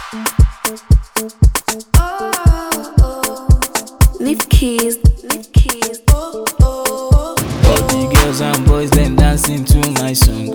Leave keys, leave keys. All the girls and boys them dancing to my song.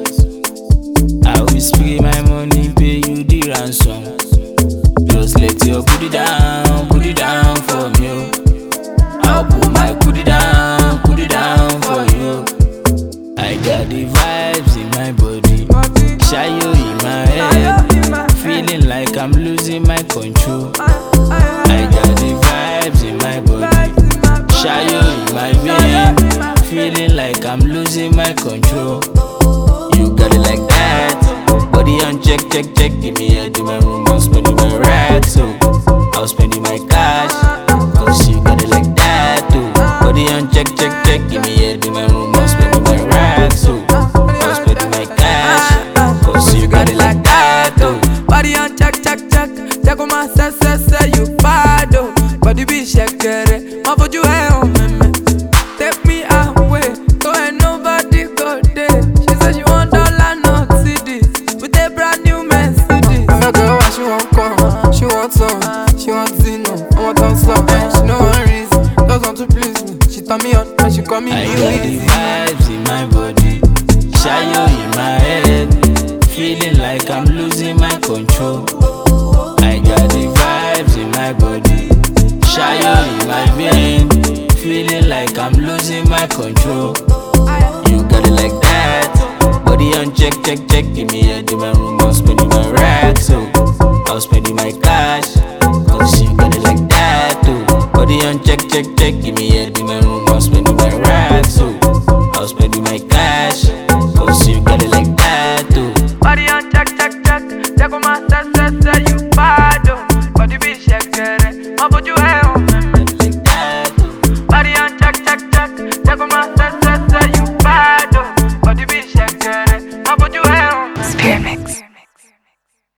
I will spray my money, pay you the ransom. Just let your put it down for me. Oh. I'll put my put it down for you. I got the vibes in my body, shy you in my head, feeling like I'm losing my control. I got the vibes in my body, shy you in my vein, feeling like I'm losing my control. You got it like that, body on check, give me head in my room, I'm spending my racks, so I'll spending my cash, cause you got it like that too. Body on check, give me head in my room, I'm spending my racks, so I'll spending my cash, cause you got it like that too. Body on check on my say you bad oh. Body be shakere, my foot you home me. Take me away, go and nobody go there. She said she want dollar, not cities, with a brand new Mercedes. I'm a girl, what she want come, she want some, she want Zino, I want on some. She no one reason, doesn't want to please me. She turn me on, and she call me I new got the easy. vibes in my body, shy you in my head, feeling like I'm losing my control. I got the vibes in my body, shy you in my vein, feeling like I'm losing my control. You got it like that, body on check, give me head in my room, I'm spending my racks, so I'll spending my cash, cause you got it like that too. Body on check, give me head in my room, I'm spending my racks, so I'll spending my cash, cause you got it like that too. Body on check on my say you bad oh. Body be shakere, my foot you